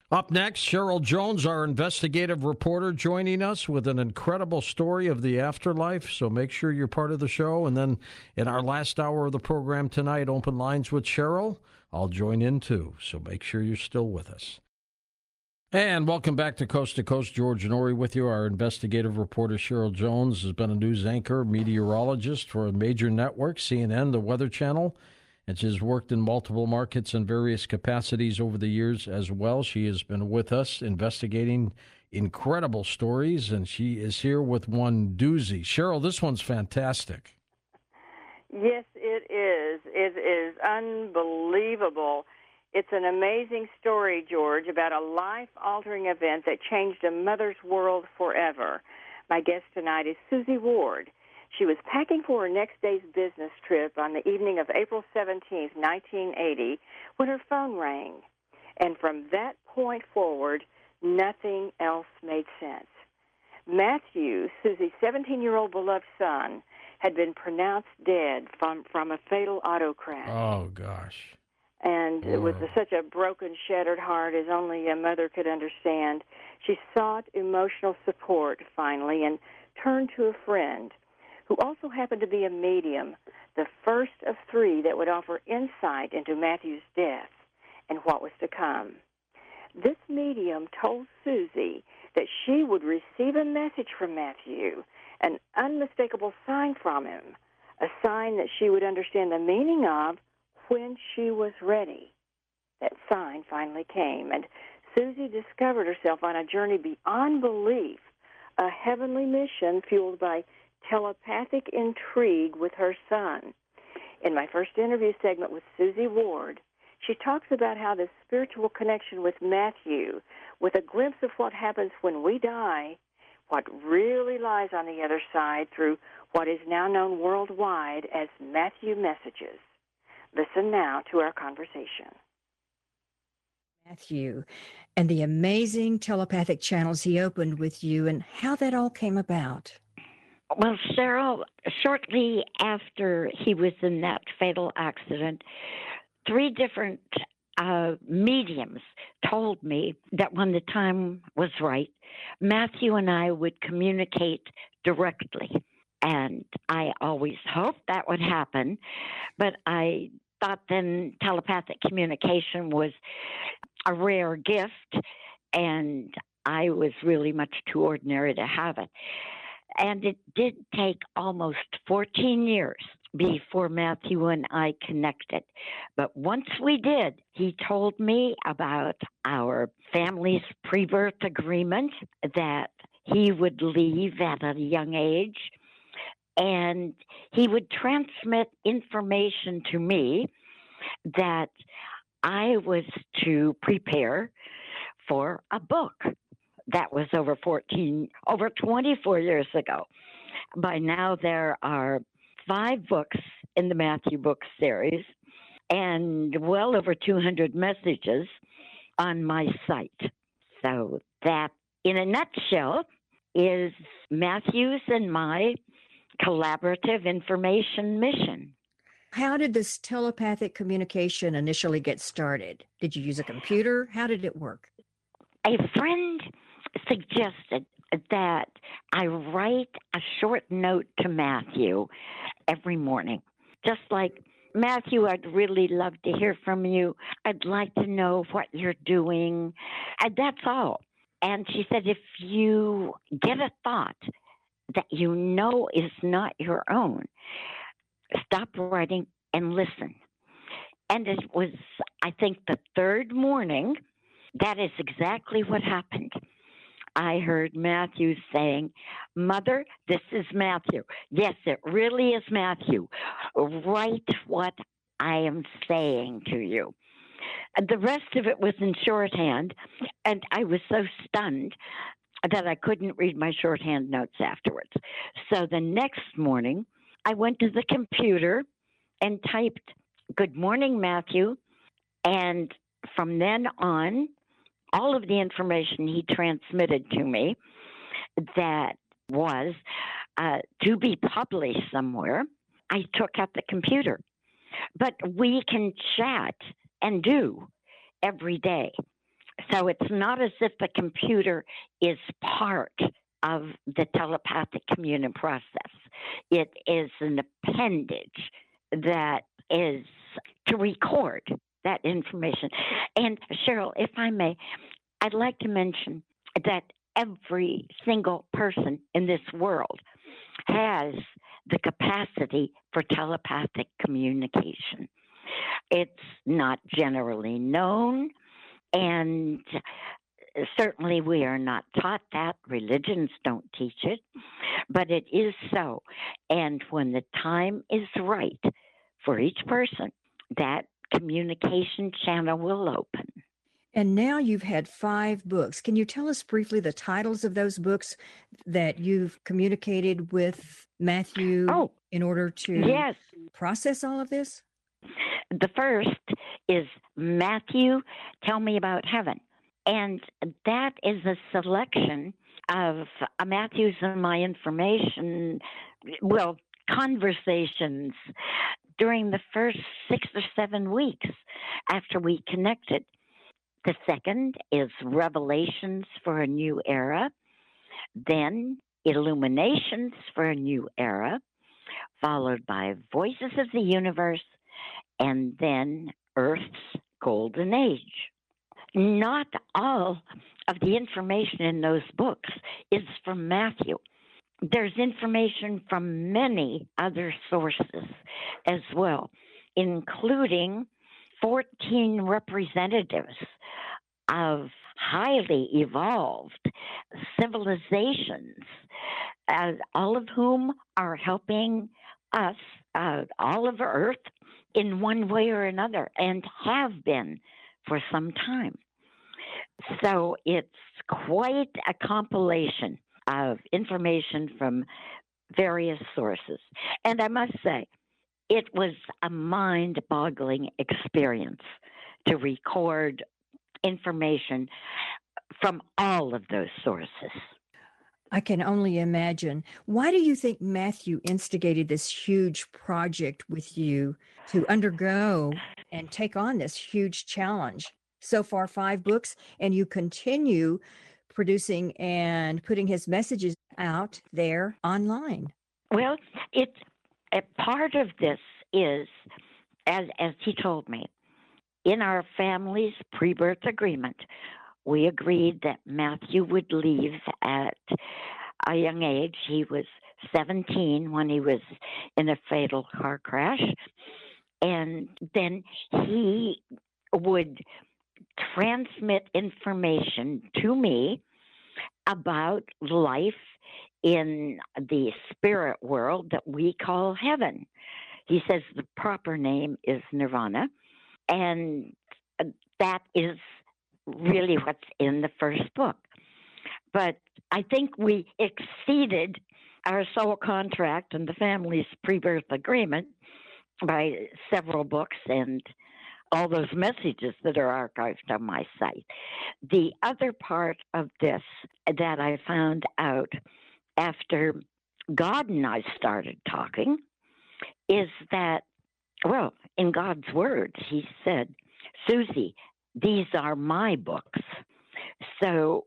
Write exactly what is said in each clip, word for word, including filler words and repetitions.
Up next, Cheryl Jones, our investigative reporter, joining us with an incredible story of the afterlife. So make sure you're part of the show. And then in our last hour of the program tonight, Open Lines with Cheryl, I'll join in too. So make sure you're still with us. And welcome back to Coast to Coast. George Noory with you. Our investigative reporter, Cheryl Jones, has been a news anchor, meteorologist for a major network, C N N, the Weather Channel. And she's worked in multiple markets in various capacities over the years as well. She has been with us investigating incredible stories, and she is here with one doozy. Cheryl, this one's fantastic. Yes, it is. It is unbelievable. It's an amazing story, George, about a life-altering event that changed a mother's world forever. My guest tonight is Susie Ward. She was packing for her next day's business trip on the evening of April seventeenth, nineteen eighty, when her phone rang. And from that point forward, nothing else made sense. Matthew, Susie's seventeen-year-old beloved son, had been pronounced dead from, from a fatal auto crash. Oh, gosh. And Whoa. with such a broken, shattered heart as only a mother could understand, she sought emotional support finally and turned to a friend who also happened to be a medium, the first of three that would offer insight into Matthew's death and what was to come. This medium told Susie that she would receive a message from Matthew, an unmistakable sign from him, a sign that she would understand the meaning of when she was ready. That sign finally came, and Susie discovered herself on a journey beyond belief, a heavenly mission fueled by telepathic intrigue with her son. In my first interview segment with Susie Ward, she talks about how the spiritual connection with Matthew, with a glimpse of what happens when we die, what really lies on the other side through what is now known worldwide as Matthew Messages. Listen now to our conversation. Matthew and the amazing telepathic channels he opened with you and how that all came about. Well, Cheryl, shortly after he was in that fatal accident, three different uh, mediums told me that when the time was right, Matthew and I would communicate directly. And I always hoped that would happen, but I thought then telepathic communication was a rare gift, and I was really much too ordinary to have it. And it did take almost fourteen years before Matthew and I connected. But once we did, he told me about our family's pre-birth agreement, that he would leave at a young age, and he would transmit information to me that I was to prepare for a book. That was over fourteen, over twenty-four years ago. By now, there are five books in the Matthew book series and well over two hundred messages on my site. So that, in a nutshell, is Matthew's and my collaborative information mission. How did this telepathic communication initially get started? Did you use a computer? How did it work? A friend suggested that I write a short note to Matthew every morning, just like, Matthew, I'd really love to hear from you. I'd like to know what you're doing. And that's all. And she said, if you get a thought that you know is not your own, stop writing and listen. And it was, I think, the third morning, that is exactly what happened. I heard Matthew saying, Mother, this is Matthew. Yes, it really is Matthew. Write what I am saying to you. And the rest of it was in shorthand, and I was so stunned that I couldn't read my shorthand notes afterwards. So the next morning, I went to the computer and typed, Good morning, Matthew. And from then on, all of the information he transmitted to me that was uh, to be published somewhere, I took at the computer. But we can chat and do every day. So it's not as if the computer is part of the telepathic communion process. It is an appendage that is to record that information. And Cheryl, if I may, I'd like to mention that every single person in this world has the capacity for telepathic communication. It's not generally known, and certainly we are not taught that. Religions don't teach it, but it is so. And when the time is right for each person, that communication channel will open. And now you've had five books. Can you tell us briefly the titles of those books that you've communicated with Matthew Oh, in order to yes. process all of this? The first is Matthew, Tell Me About Heaven. And that is a selection of uh, Matthew's and my information, well, conversations during the first six or seven weeks after we connected. The second is Revelations for a New Era, then Illuminations for a New Era, followed by Voices of the Universe, and then Earth's Golden Age. Not all of the information in those books is from Matthew. There's information from many other sources as well, including fourteen representatives of highly evolved civilizations, uh, all of whom are helping us, uh, all of Earth, in one way or another, and have been for some time. So it's quite a compilation of information from various sources. And I must say, it was a mind-boggling experience to record information from all of those sources. I can only imagine. Why do you think Matthew instigated this huge project with you to undergo and take on this huge challenge? So far, five books, and you continue producing and putting his messages out there online. Well, it's a part of this is, as as he told me, in our family's pre-birth agreement, we agreed that Matthew would leave at a young age. He was seventeen when he was in a fatal car crash, and then he would transmit information to me about life in the spirit world that we call heaven. He says the proper name is nirvana, and that is really what's in the first book. But I think we exceeded our soul contract and the family's pre-birth agreement by several books and all those messages that are archived on my site. The other part of this that I found out after God and I started talking is that, well, in God's words, he said, Susie, these are my books. So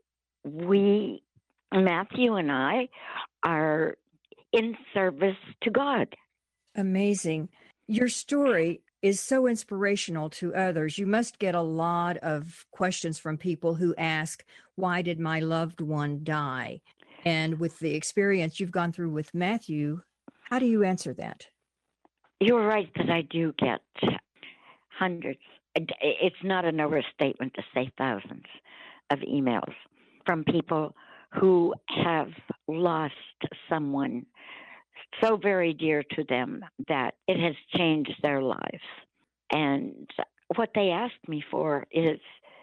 we, Matthew and I, are in service to God. Amazing. Your story is so inspirational to others. You must get a lot of questions from people who ask, why did my loved one die? And with the experience you've gone through with Matthew, how do you answer that? You're right that I do get hundreds. It's not an overstatement to say thousands of emails from people who have lost someone so very dear to them that it has changed their lives. And what they asked me for is,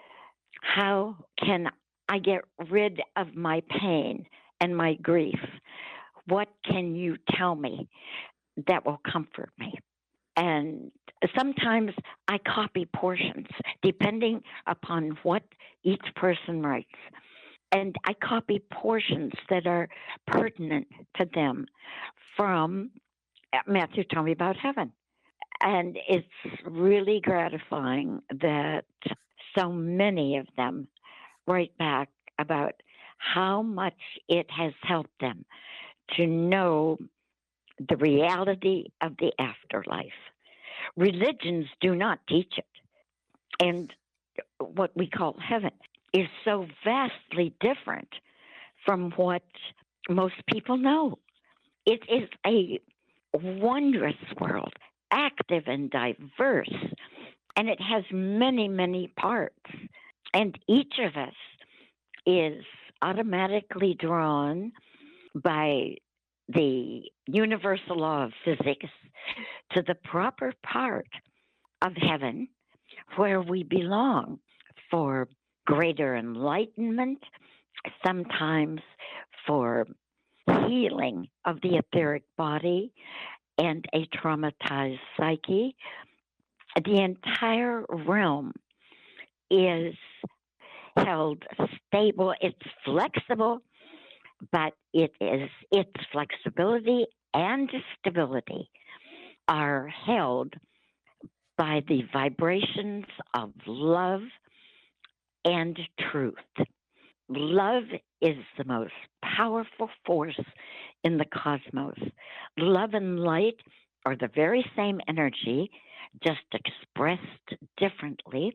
how can I get rid of my pain and my grief? What can you tell me that will comfort me? And sometimes I copy portions depending upon what each person writes. And I copy portions that are pertinent to them from Matthew, Tell Me About Heaven. And it's really gratifying that so many of them write back about how much it has helped them to know the reality of the afterlife. Religions do not teach it. And what we call heaven is so vastly different from what most people know. It is a wondrous world, active and diverse, and it has many, many parts. And each of us is automatically drawn by the universal law of physics to the proper part of heaven where we belong for greater enlightenment, sometimes for healing of the etheric body and a traumatized psyche. The entire realm is held stable. It's flexible, but it is its flexibility and stability are held by the vibrations of love and truth. Love is the most powerful force in the cosmos. Love and light are the very same energy, just expressed differently,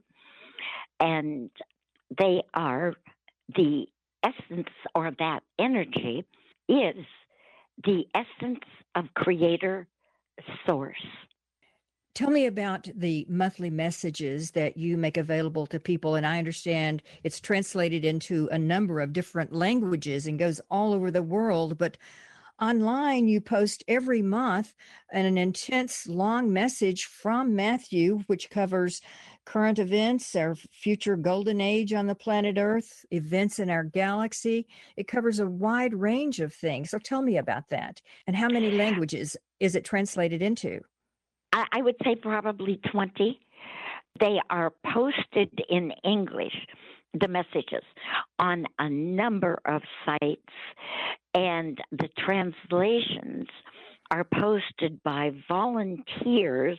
and they are the essence, or that energy is the essence of Creator Source. Tell me about the monthly messages that you make available to people. And I understand it's translated into a number of different languages and goes all over the world. But online, you post every month an intense long message from Matthew, which covers current events, our future golden age on the planet Earth, events in our galaxy. It covers a wide range of things. So tell me about that. And how many languages is it translated into? I, I would say probably twenty. They are posted in English, the messages, on a number of sites, and the translations are posted by volunteers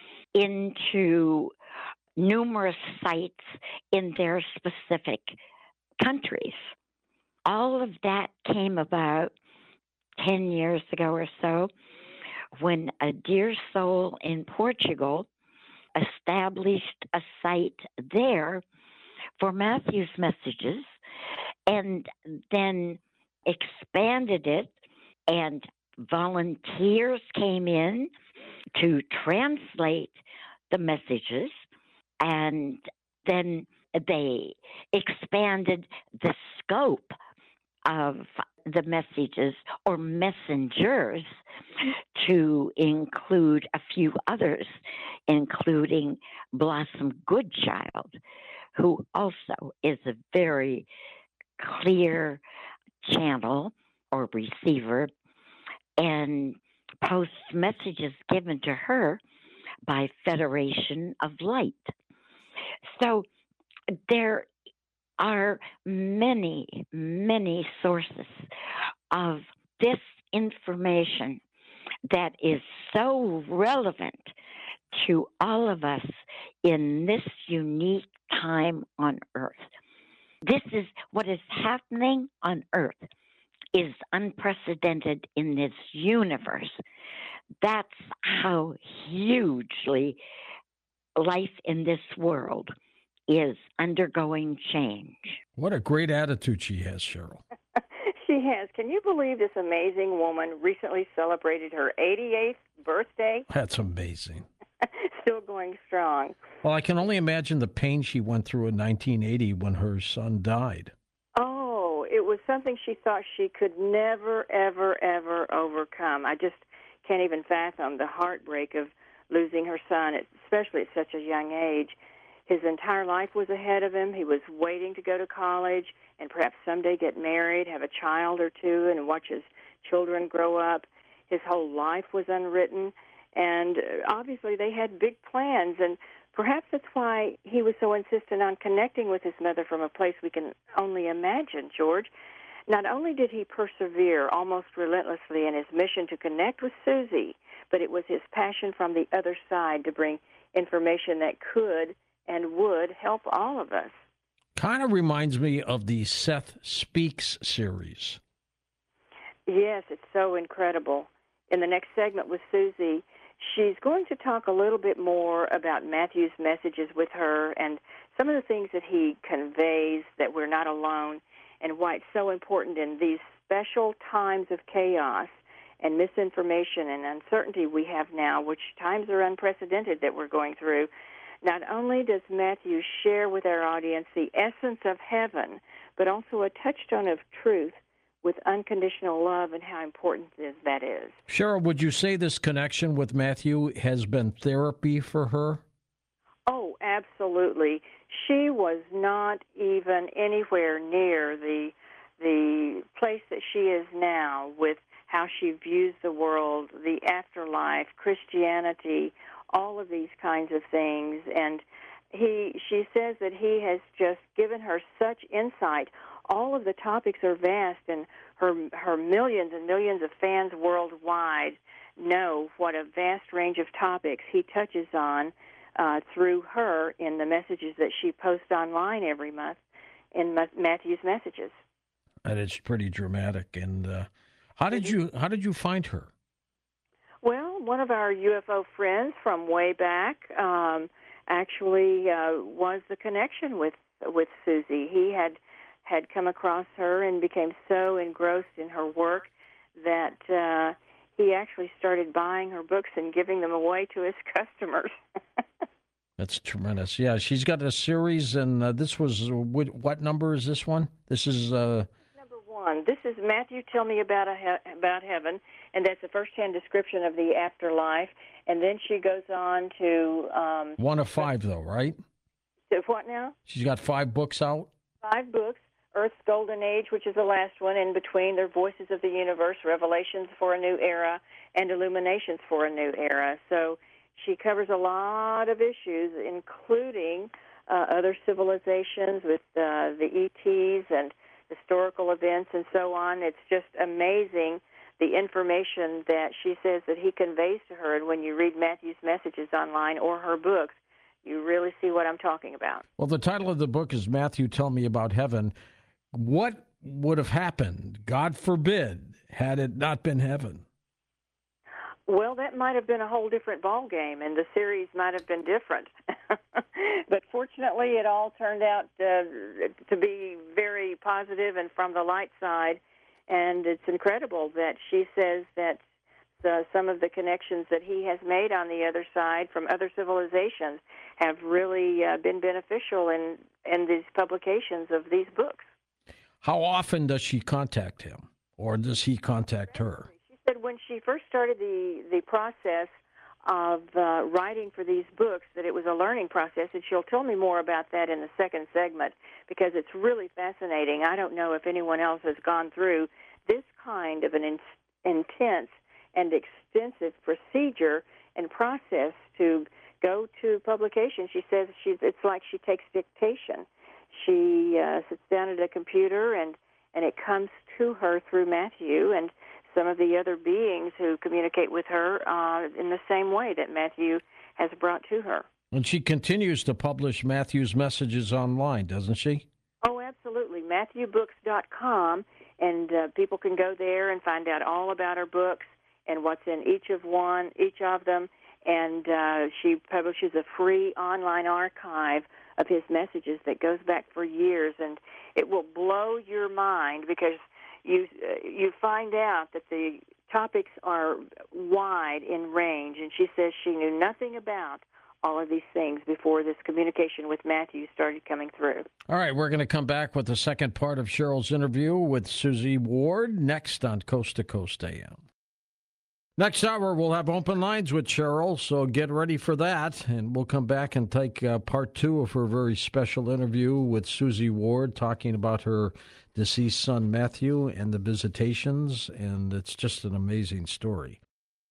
into numerous sites in their specific countries. All of that came about ten years ago or so when a dear soul in Portugal established a site there for Matthew's messages and then expanded it, and volunteers came in to translate the messages, and then they expanded the scope of the messages or messengers to include a few others, including Blossom Goodchild, who also is a very clear channel or receiver and posts messages given to her by Federation of Light. So there are many, many sources of this information that is so relevant to all of us in this unique time on Earth. This is what is happening on Earth is unprecedented in this universe. That's how hugely life in this world is undergoing change. What a great attitude she has, Cheryl. She has. Can you believe this amazing woman recently celebrated her eighty-eighth birthday? That's amazing. Still going strong. Well, I can only imagine the pain she went through in nineteen eighty when her son died. Oh, it was something she thought she could never, ever, ever overcome. I just can't even fathom the heartbreak of losing her son, especially at such a young age. His entire life was ahead of him. He was waiting to go to college and perhaps someday get married, have a child or two, and watch his children grow up. His whole life was unwritten, and obviously they had big plans, and perhaps that's why he was so insistent on connecting with his mother from a place we can only imagine, George. Not only did he persevere almost relentlessly in his mission to connect with Susie, but it was his passion from the other side to bring information that could and would help all of us. Kind of reminds me of the Seth Speaks series. Yes, it's so incredible. In the next segment with Susie, she's going to talk a little bit more about Matthew's messages with her and some of the things that he conveys, that we're not alone, and why it's so important in these special times of chaos and misinformation and uncertainty we have now, which times are unprecedented that we're going through. Not only does Matthew share with our audience the essence of heaven, but also a touchstone of truth with unconditional love and how important that is. Cheryl, would you say this connection with Matthew has been therapy for her? Oh, absolutely. She was not even anywhere near the the place that she is now with how she views the world, the afterlife, Christianity, all of these kinds of things. And he, she says that he has just given her such insight. All of the topics are vast, and her her millions and millions of fans worldwide know what a vast range of topics he touches on uh, through her in the messages that she posts online every month in Matthew's messages. And it's pretty dramatic. And uh, how did you how did you find her? Well, one of our U F O friends from way back um, actually uh, was the connection with with Susie. He had had come across her and became so engrossed in her work that uh, he actually started buying her books and giving them away to his customers. That's tremendous. Yeah, she's got a series, and uh, this was, what, what number is this one? This is... Uh... Number one. This is Matthew, Tell Me About a he- About Heaven, and that's a first-hand description of the afterlife. And then she goes on to... Um, one of five, though, right? To what now? She's got five books out? Five books. Earth's Golden Age, which is the last one. In between, they're Voices of the Universe, Revelations for a New Era, and Illuminations for a New Era. So she covers a lot of issues, including uh, other civilizations with uh, the E Ts and historical events and so on. It's just amazing the information that she says that he conveys to her. And when you read Matthew's messages online or her books, you really see what I'm talking about. Well, the title of the book is Matthew, Tell Me About Heaven. What would have happened, God forbid, had it not been heaven? Well, that might have been a whole different ballgame, and the series might have been different. But fortunately, it all turned out uh, to be very positive and from the light side. And it's incredible that she says that the, some of the connections that he has made on the other side from other civilizations have really uh, been beneficial in, in these publications of these books. How often does she contact him, or does he contact her? She said when she first started the, the process of uh, writing for these books that it was a learning process, and she'll tell me more about that in the second segment because it's really fascinating. I don't know if anyone else has gone through this kind of an in, intense and extensive procedure and process to go to publication. She says she's, it's like she takes dictation. She uh, sits down at a computer, and, and it comes to her through Matthew and some of the other beings who communicate with her uh, in the same way that Matthew has brought to her. And she continues to publish Matthew's messages online, doesn't she? Oh, absolutely. Matthew books dot com, and uh, people can go there and find out all about her books and what's in each of one, each of them. And uh, she publishes a free online archive of his messages that goes back for years, and it will blow your mind because you uh, you find out that the topics are wide in range. And she says she knew nothing about all of these things before this communication with Matthew started coming through. All right, we're going to come back with the second part of Cheryl's interview with Susie Ward next on Coast to Coast A M. Next hour, we'll have open lines with Cheryl, so get ready for that. And we'll come back and take uh, part two of her very special interview with Susie Ward, talking about her deceased son, Matthew, and the visitations. And it's just an amazing story.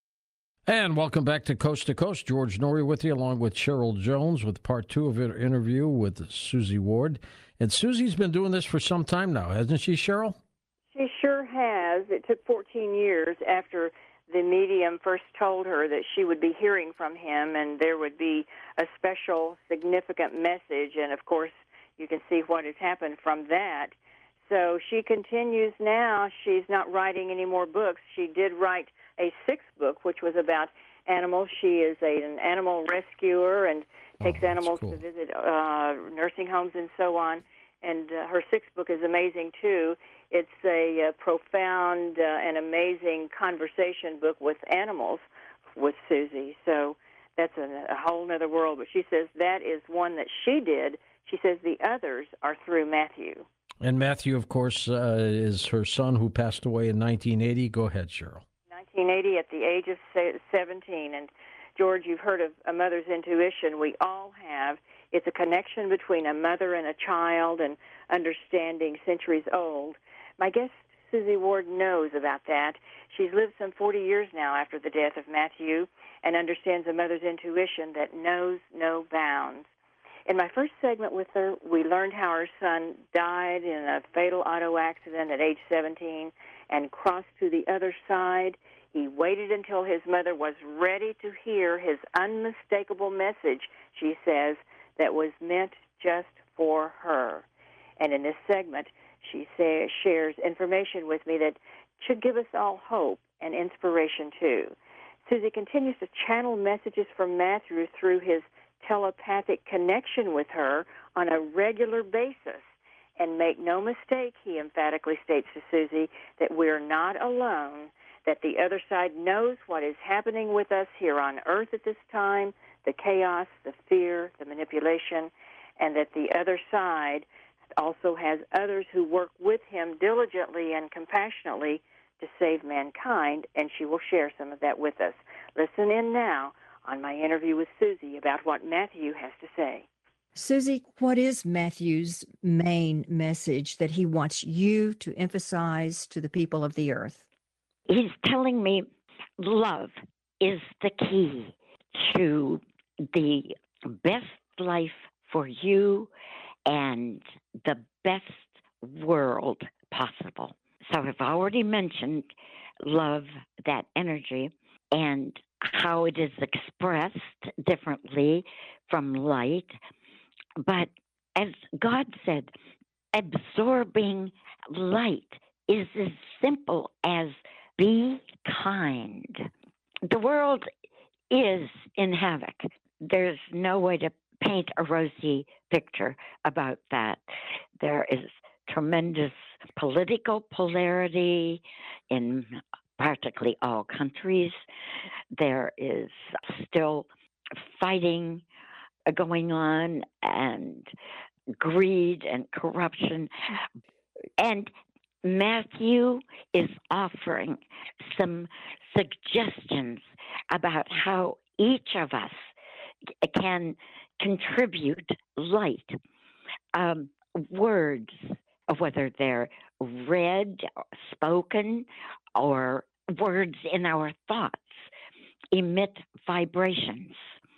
And welcome back to Coast to Coast. George Noory with you, along with Cheryl Jones, with part two of her interview with Susie Ward. And Susie's been doing this for some time now, hasn't she, Cheryl? She sure has. It took fourteen years after the medium first told her that she would be hearing from him and there would be a special significant message. And, of course, you can see what has happened from that. So she continues now. She's not writing any more books. She did write a sixth book, which was about animals. She is a, an animal rescuer and takes Oh, that's animals cool. to visit uh, nursing homes and so on. And uh, her sixth book is amazing, too. It's a, uh profound uh, and amazing conversation book with animals with Susie. So that's a, a whole other world. But she says that is one that she did. She says the others are through Matthew. And Matthew, of course, uh, is her son who passed away in nineteen eighty. Go ahead, Cheryl. nineteen eighty at the age of seventeen. And George, you've heard of a mother's intuition. We all have. It's a connection between a mother and a child and understanding centuries old. My guest, Susie Ward, knows about that. She's lived some forty years now after the death of Matthew and understands a mother's intuition that knows no bounds. In my first segment with her, we learned how her son died in a fatal auto accident at age seventeen and crossed to the other side. He waited until his mother was ready to hear his unmistakable message, she says, that was meant just for her. And in this segment, she say, shares information with me that should give us all hope and inspiration, too. Susie continues to channel messages from Matthew through his telepathic connection with her on a regular basis. And make no mistake, he emphatically states to Susie, that we're not alone, that the other side knows what is happening with us here on earth at this time, the chaos, the fear, the manipulation, and that the other side also has others who work with him diligently and compassionately to save mankind, and she will share some of that with us. Listen in now on my interview with Susie about what Matthew has to say. Susie, what is Matthew's main message that he wants you to emphasize to the people of the earth? He's telling me love is the key to the best life for you and the best world possible. So I've already mentioned love, that energy, and how it is expressed differently from light. But as God said, absorbing light is as simple as be kind. The world is in havoc. There's no way to paint a rosy picture about that. There is tremendous political polarity in practically all countries. There is still fighting going on and greed and corruption. And Matthew is offering some suggestions about how each of us can contribute light. Um, words, whether they're read, spoken, or words in our thoughts, emit vibrations.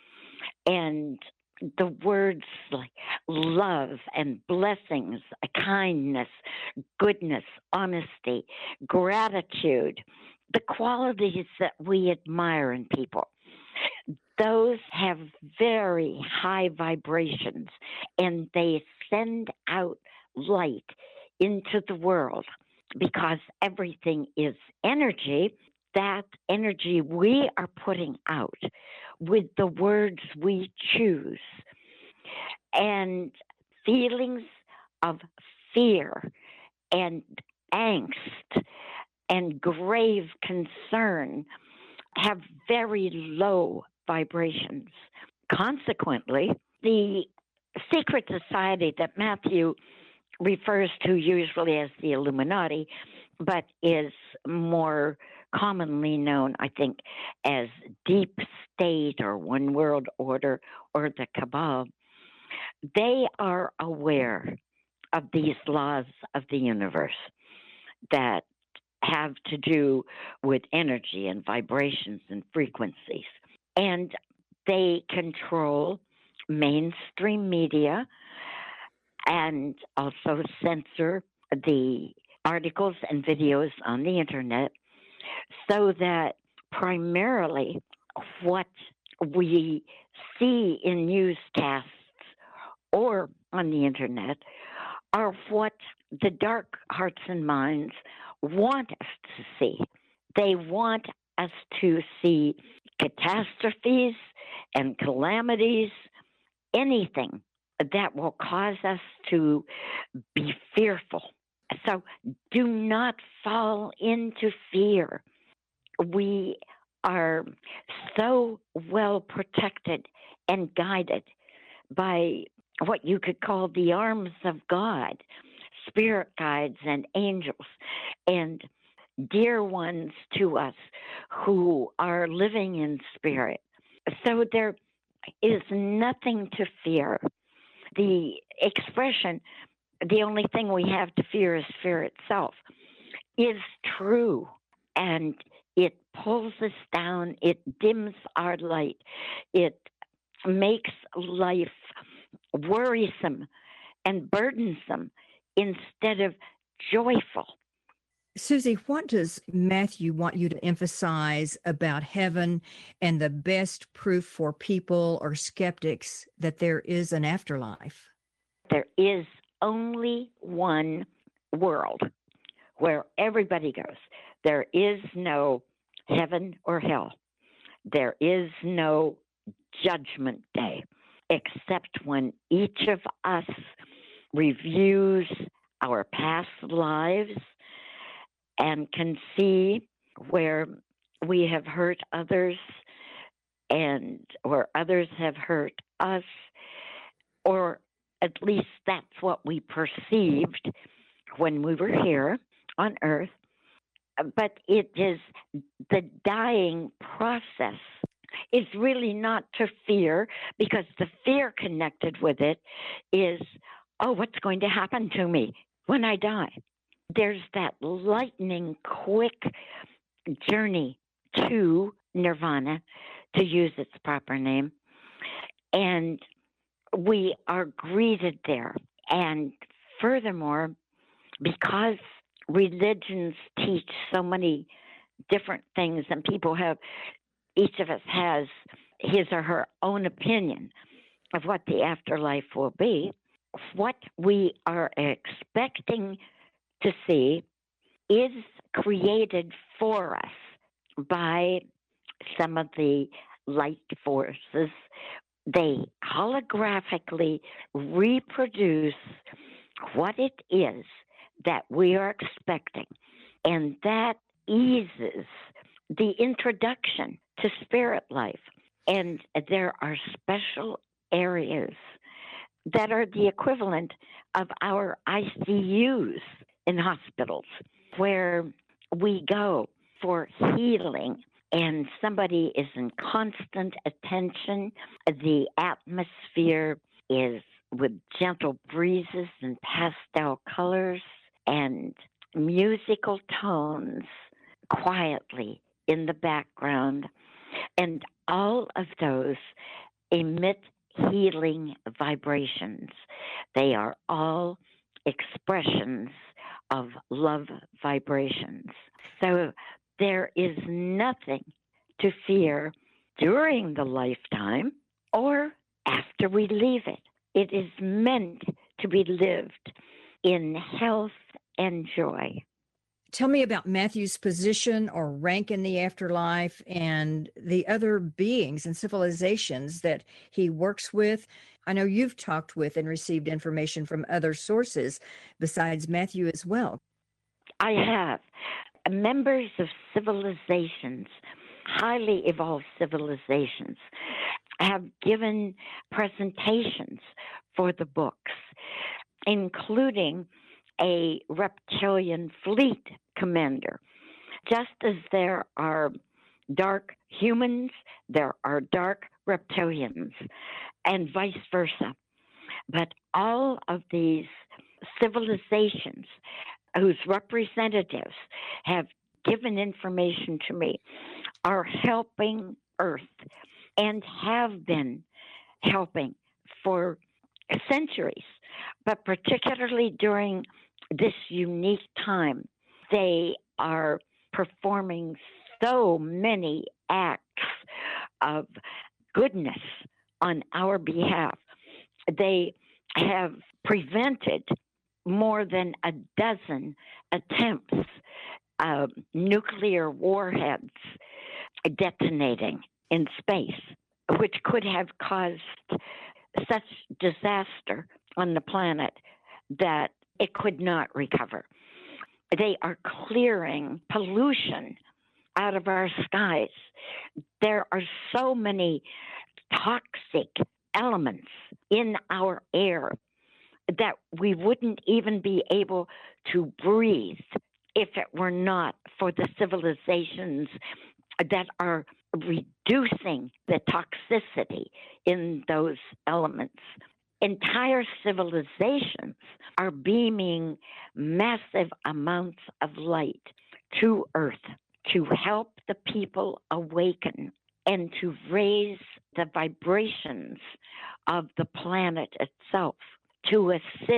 And the words like love and blessings, kindness, goodness, honesty, gratitude, the qualities that we admire in people, those have very high vibrations and they send out light into the world because everything is energy. That energy we are putting out with the words we choose. And feelings of fear and angst and grave concern have very low vibrations. Consequently, the secret society that Matthew refers to usually as the Illuminati, but is more commonly known, I think, as Deep State or One World Order or the Cabal, they are aware of these laws of the universe that have to do with energy and vibrations and frequencies. And they control mainstream media and also censor the articles and videos on the internet so that primarily what we see in newscasts or on the internet are what the dark hearts and minds want us to see. They want us to see catastrophes and calamities, anything that will cause us to be fearful. So do not fall into fear. We are so well protected and guided by what you could call the arms of God, spirit guides and angels, and dear ones to us who are living in spirit. So there is nothing to fear. The expression, the only thing we have to fear is fear itself, is true. And it pulls us down, it dims our light, it makes life worrisome and burdensome instead of joyful. Susie, what does Matthew want you to emphasize about heaven and the best proof for people or skeptics that there is an afterlife? There is only one world where everybody goes. There is no heaven or hell. There is no judgment day, except when each of us reviews our past lives and can see where we have hurt others and where others have hurt us, or at least that's what we perceived when we were here on earth. But it is the dying process is really not to fear, because the fear connected with it is, oh, what's going to happen to me when I die? There's that lightning quick journey to nirvana, to use its proper name. And we are greeted there. And furthermore, because religions teach so many different things, and people have, each of us has his or her own opinion of what the afterlife will be, what we are expecting to see is created for us by some of the light forces. They holographically reproduce what it is that we are expecting, and that eases the introduction to spirit life. And there are special areas that are the equivalent of our I C Us in hospitals, where we go for healing and somebody is in constant attention. The atmosphere is with gentle breezes and pastel colors and musical tones quietly in the background. And all of those emit healing vibrations. They are all expressions of love vibrations. So there is nothing to fear during the lifetime or after we leave it. It is meant to be lived in health and joy. Tell me about Matthew's position or rank in the afterlife and the other beings and civilizations that he works with. I know you've talked with and received information from other sources besides Matthew as well. I have. Members of civilizations, highly evolved civilizations, have given presentations for the books, including a reptilian fleet commander. Just as there are dark humans, there are dark reptilians, and vice versa. But all of these civilizations whose representatives have given information to me are helping Earth and have been helping for centuries, but particularly during this unique time, they are performing so many acts of goodness on our behalf. They have prevented more than a dozen attempts of nuclear warheads detonating in space, which could have caused such disaster on the planet that it could not recover. They are clearing pollution out of our skies. There are so many toxic elements in our air that we wouldn't even be able to breathe if it were not for the civilizations that are reducing the toxicity in those elements. Entire civilizations are beaming massive amounts of light to Earth to help the people awaken and to raise the vibrations of the planet itself, to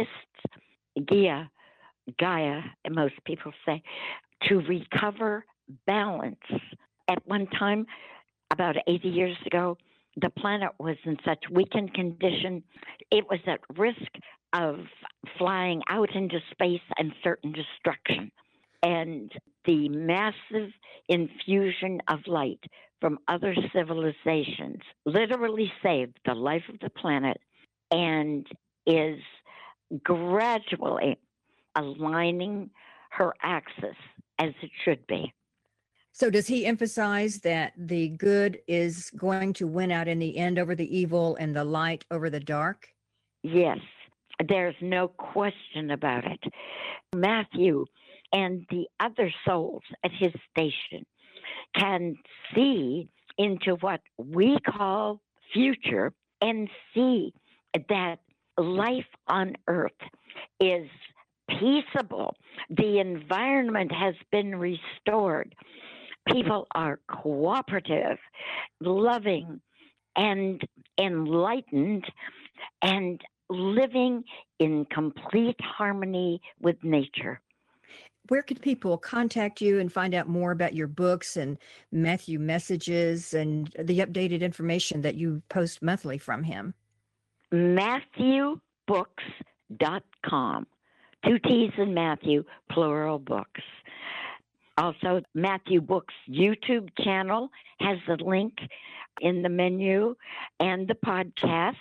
assist Gaia, Gaia, most people say, to recover balance. At one time, about eighty years ago, the planet was in such weakened condition, it was at risk of flying out into space and certain destruction. And the massive infusion of light from other civilizations literally saved the life of the planet and is gradually aligning her axis as it should be. So does he emphasize that the good is going to win out in the end over the evil and the light over the dark? Yes, there's no question about it. Matthew and the other souls at his station can see into what we call future and see that life on Earth is peaceable. The environment has been restored. People are cooperative, loving, and enlightened, and living in complete harmony with nature. Where could people contact you and find out more about your books and Matthew messages and the updated information that you post monthly from him? Matthew Books dot com. Two T's in Matthew, plural books. Also, Matthew Books YouTube channel has a link in the menu and the podcasts.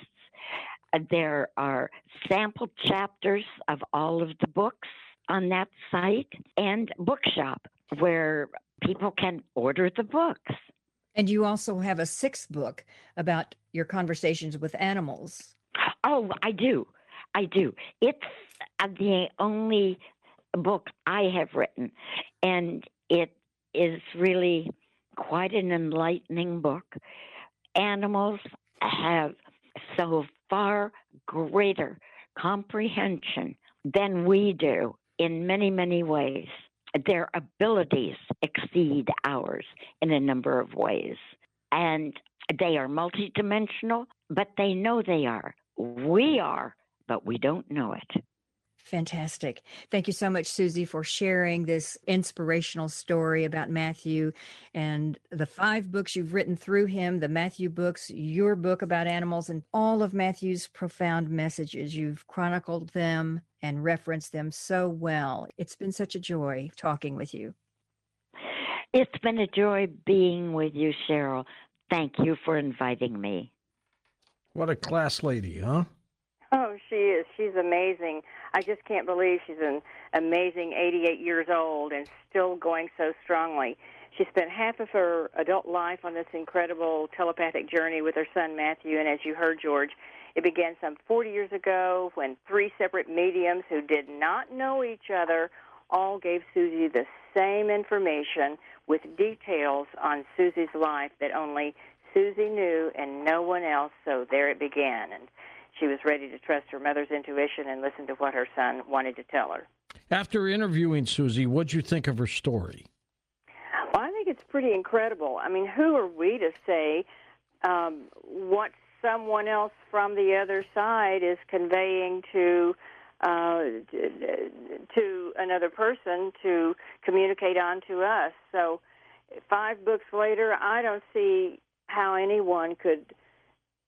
There are sample chapters of all of the books on that site, and bookshop where people can order the books. And you also have a sixth book about your conversations with animals. Oh, I do. I do. It's uh, the only book I have written, and it is really quite an enlightening book. Animals have so far greater comprehension than we do in many, many ways. Their abilities exceed ours in a number of ways. And they are multidimensional, but they know they are. We are, but we don't know it. Fantastic. Thank you so much, Susie, for sharing this inspirational story about Matthew and the five books you've written through him, the Matthew books, your book about animals, and all of Matthew's profound messages. You've chronicled them and referenced them so well. It's been such a joy talking with you. It's been a joy being with you, Cheryl. Thank you for inviting me. What a class lady, huh? Oh, she is. She's amazing. I just can't believe she's an amazing eighty-eight years old and still going so strongly. She spent half of her adult life on this incredible telepathic journey with her son, Matthew, and as you heard, George, it began some forty years ago when three separate mediums who did not know each other all gave Susie the same information with details on Susie's life that only Susie knew and no one else, so there it began. And she was ready to trust her mother's intuition and listen to what her son wanted to tell her. After interviewing Susie, what'd you think of her story? Well, I think it's pretty incredible. I mean, who are we to say um, what someone else from the other side is conveying to, uh, to to another person to communicate on to us? So five books later, I don't see how anyone could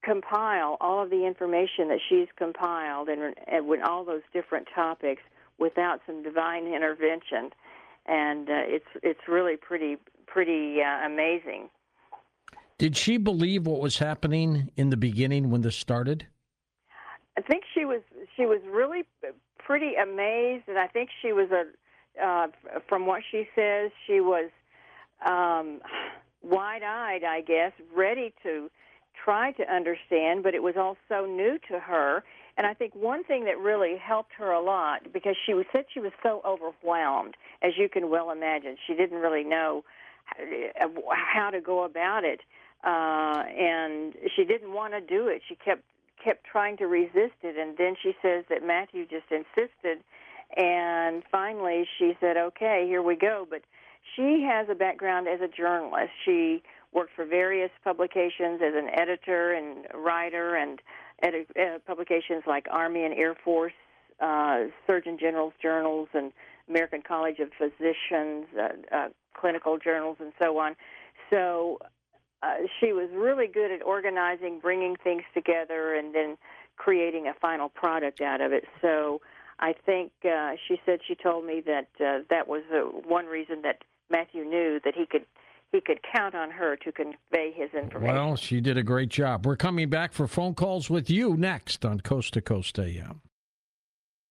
compile all of the information that she's compiled and, and with all those different topics without some divine intervention, and uh, it's it's really pretty pretty uh, amazing. Did she believe what was happening in the beginning when this started? I think she was she was really pretty amazed, and I think she was a uh, from what she says, she was um, wide-eyed, I guess, ready to try to understand, but it was all so new to her. And I think one thing that really helped her a lot, because she was, said she was so overwhelmed, as you can well imagine. She didn't really know how to go about it, uh, and she didn't want to do it. She kept kept trying to resist it, and then she says that Matthew just insisted, and finally she said, okay, here we go. But she has a background as a journalist. She worked for various publications as an editor and writer, and edit, uh, publications like Army and Air Force, uh, Surgeon General's journals, and American College of Physicians, uh, uh, clinical journals, and so on. So uh, she was really good at organizing, bringing things together, and then creating a final product out of it. So I think uh, she said she told me that uh, that was uh, one reason that Matthew knew that he could he could count on her to convey his information. Well, she did a great job. We're coming back for phone calls with you next on Coast to Coast A M.